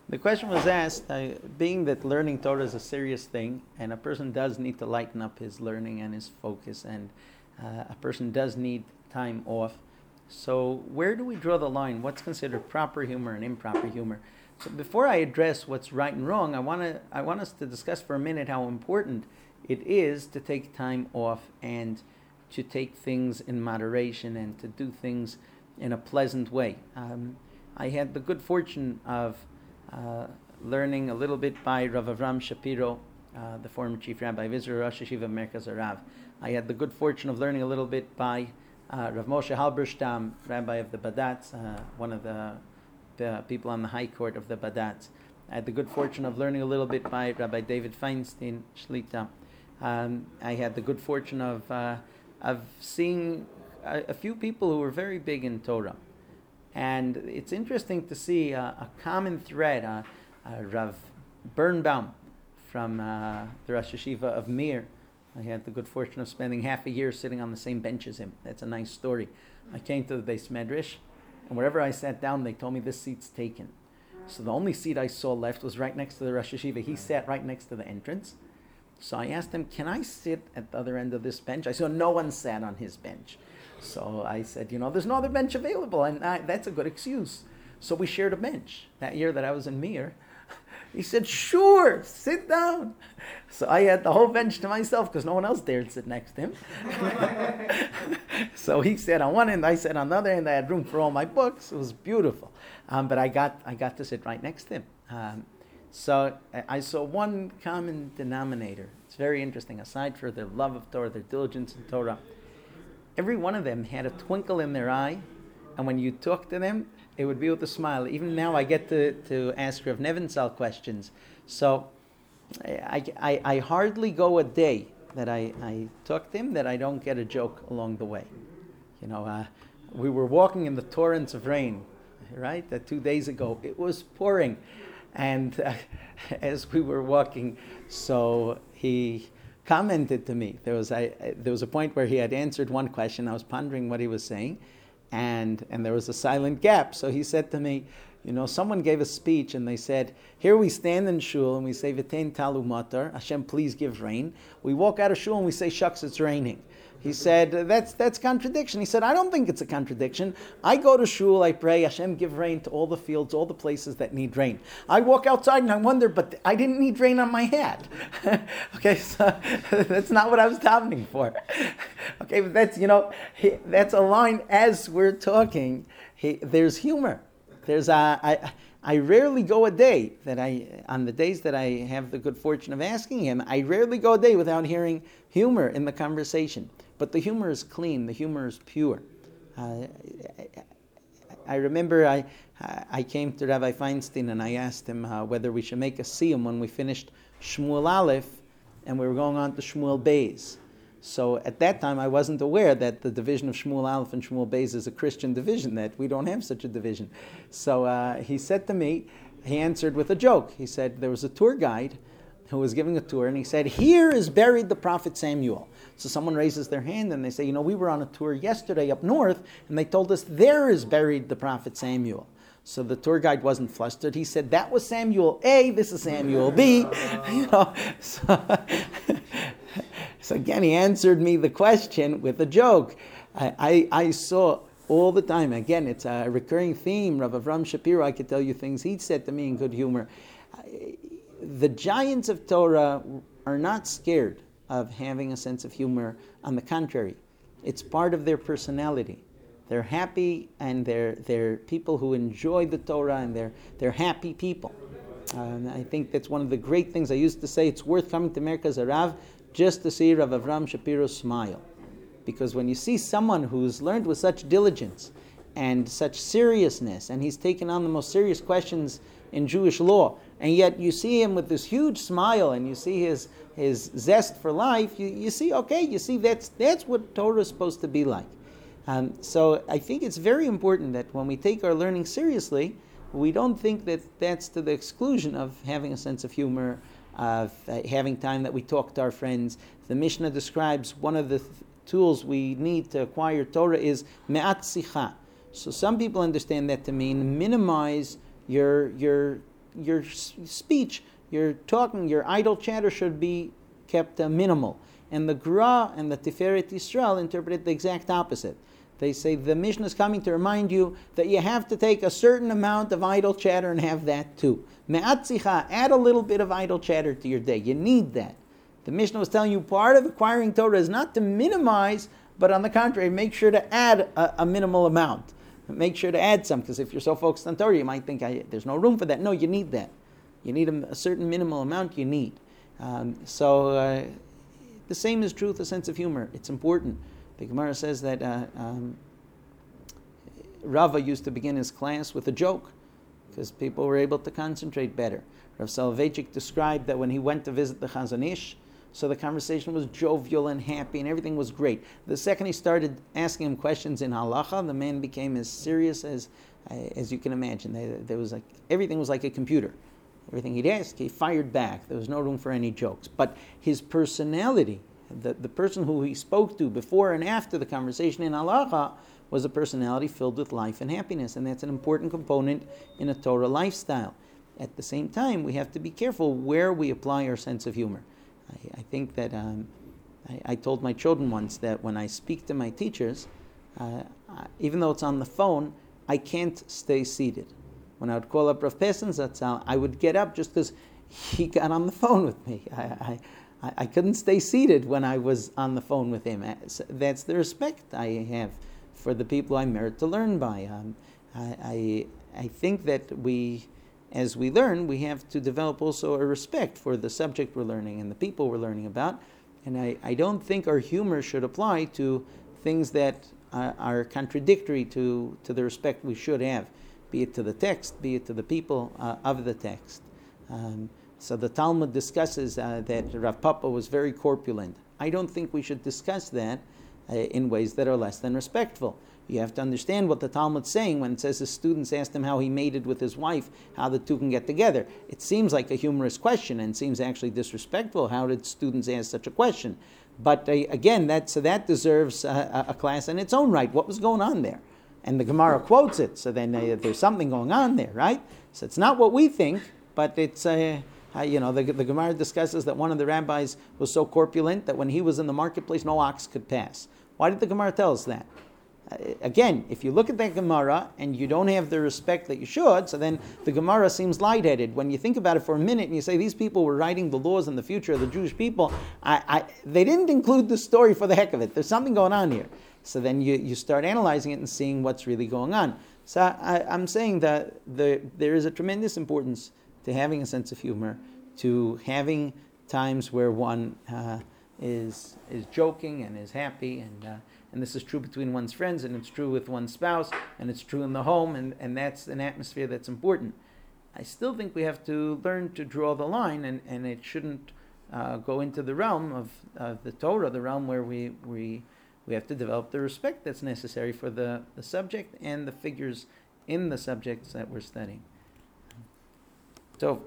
The question was asked, being that learning Torah is a serious thing, and a person does need to lighten up his learning and his focus, and a person does need time off. So where do we draw the line? What's considered proper humor and improper humor? So before I address what's right and wrong, I want us to discuss for a minute how important it is to take time off and to take things in moderation and to do things in a pleasant way. I had the good fortune of learning a little bit by Rav Avram Shapiro, the former chief rabbi of Israel, Rosh Yeshiva Merkaz Arav. I had the good fortune of learning a little bit by Rav Moshe Halberstam, rabbi of the Badatz, one of the people on the high court of the Badatz. I had the good fortune of learning a little bit by Rabbi David Feinstein, Shlita. I had the good fortune of seeing a few people who were very big in Torah. And it's interesting to see a common thread. Rav Birnbaum from the Rosh Yeshiva of Mir. I had the good fortune of spending half a year sitting on the same bench as him. That's a nice story. I came to the Beis Medrash, and wherever I sat down, they told me this seat's taken. So the only seat I saw left was right next to the Rosh Yeshiva. He sat right next to the entrance. So I asked him, can I sit at the other end of this bench? I saw no one sat on his bench. So I said, there's no other bench available, and that's a good excuse. So we shared a bench. That year that I was in Mir, he said, sure, sit down. So I had the whole bench to myself because no one else dared sit next to him. So he sat on one end, I sat on the other end. I had room for all my books. It was beautiful. But I got to sit right next to him. So I saw one common denominator. It's very interesting. Aside for their love of Torah, their diligence in Torah, every one of them had a twinkle in their eye, and when you talk to them, it would be with a smile. Even now I get to ask Rav Nevinsal questions. So I hardly go a day that I talk to him that I don't get a joke along the way. We were walking in the torrents of rain, right? 2 days ago. It was pouring. And as we were walking, so he commented to me. There was a point where he had answered one question. I was pondering what he was saying, and there was a silent gap. So he said to me, someone gave a speech and they said, here we stand in shul and we say, V'tein talu matar, Hashem please give rain. We walk out of shul and we say, shucks, it's raining. He said, that's contradiction. He said, I don't think it's a contradiction. I go to shul, I pray, Hashem give rain to all the fields, all the places that need rain. I walk outside and I wonder, but I didn't need rain on my hat. Okay, so that's not what I was davening for. Okay, but that's a line as we're talking. There's humor. I rarely go a day on the days that I have the good fortune of asking him, I rarely go a day without hearing humor in the conversation. But the humor is clean, the humor is pure. I remember I came to Rabbi Feinstein and I asked him whether we should make a siyum when we finished Shmuel Aleph and we were going on to Shmuel Beis. So at that time I wasn't aware that the division of Shmuel Aleph and Shmuel Beis is a Christian division, that we don't have such a division. So he said to me, he answered with a joke. He said there was a tour guide who was giving a tour and he said, here is buried the prophet Samuel. So someone raises their hand and they say, we were on a tour yesterday up north and they told us there is buried the prophet Samuel. So the tour guide wasn't flustered. He said, that was Samuel A, this is Samuel B. So again, he answered me the question with a joke. I saw all the time, again, it's a recurring theme. Rav Avram Shapiro, I could tell you things he said to me in good humor. The giants of Torah are not scared of having a sense of humor. On the contrary, it's part of their personality. They're happy and they're people who enjoy the Torah and they're happy people. I think that's one of the great things. I used to say it's worth coming to Merkaz Arav just to see Rav Avram Shapiro smile. Because when you see someone who's learned with such diligence and such seriousness, and he's taken on the most serious questions in Jewish law, and yet you see him with this huge smile and you see his zest for life, you see that's what Torah is supposed to be like. So I think it's very important that when we take our learning seriously, we don't think that that's to the exclusion of having a sense of humor, of having time that we talk to our friends. The Mishnah describes one of the tools we need to acquire Torah is me'at sicha. So some people understand that to mean minimize your your speech, your talking, your idle chatter should be kept minimal. And the Gra and the Tiferet Yisrael interpret it the exact opposite. They say the Mishnah is coming to remind you that you have to take a certain amount of idle chatter and have that too. Me'atzicha, add a little bit of idle chatter to your day. You need that. The Mishnah was telling you part of acquiring Torah is not to minimize, but on the contrary, make sure to add a minimal amount. Make sure to add some, because if you're so focused on Torah, you might think there's no room for that. No, you need that. You need a certain minimal amount you need. The same is true with the sense of humor. It's important. The Gemara says that Rava used to begin his class with a joke because people were able to concentrate better. Rav Soloveitchik described that when he went to visit the Chazon Ish, so the conversation was jovial and happy and everything was great. The second he started asking him questions in halacha, the man became as serious as you can imagine. There was everything was like a computer. Everything he'd ask, he fired back. There was no room for any jokes. But his personality, the person who he spoke to before and after the conversation in halacha, was a personality filled with life and happiness. And that's an important component in a Torah lifestyle. At the same time, we have to be careful where we apply our sense of humor. I think that I told my children once that when I speak to my teachers, even though it's on the phone, I can't stay seated. When I would call up Rav Pessin Zatzal, I would get up just because he got on the phone with me. I couldn't stay seated when I was on the phone with him. That's the respect I have for the people I merit to learn by. I think that as we learn, we have to develop also a respect for the subject we're learning and the people we're learning about. And I don't think our humor should apply to things that are contradictory to the respect we should have, be it to the text, be it to the people of the text. So the Talmud discusses that Rav Papa was very corpulent. I don't think we should discuss that in ways that are less than respectful. You have to understand what the Talmud's saying when it says his students asked him how he mated with his wife, how the two can get together. It seems like a humorous question and seems actually disrespectful. How did students ask such a question? But again, that deserves a class in its own right. What was going on there? And the Gemara quotes it, so then there's something going on there, right? So it's not what we think, but it's, the Gemara discusses that one of the rabbis was so corpulent that when he was in the marketplace, no ox could pass. Why did the Gemara tell us that? Again, if you look at that Gemara and you don't have the respect that you should, so then the Gemara seems lightheaded. When you think about it for a minute and you say these people were writing the laws and the future of the Jewish people, they didn't include the story for the heck of it. There's something going on here. So then you start analyzing it and seeing what's really going on. So I'm saying that there is a tremendous importance to having a sense of humor, to having times where one is joking and is happy, and this is true between one's friends, and it's true with one's spouse, and it's true in the home, and that's an atmosphere that's important. I still think we have to learn to draw the line, and it shouldn't go into the realm of the Torah, the realm where we have to develop the respect that's necessary for the subject and the figures in the subjects that we're studying. So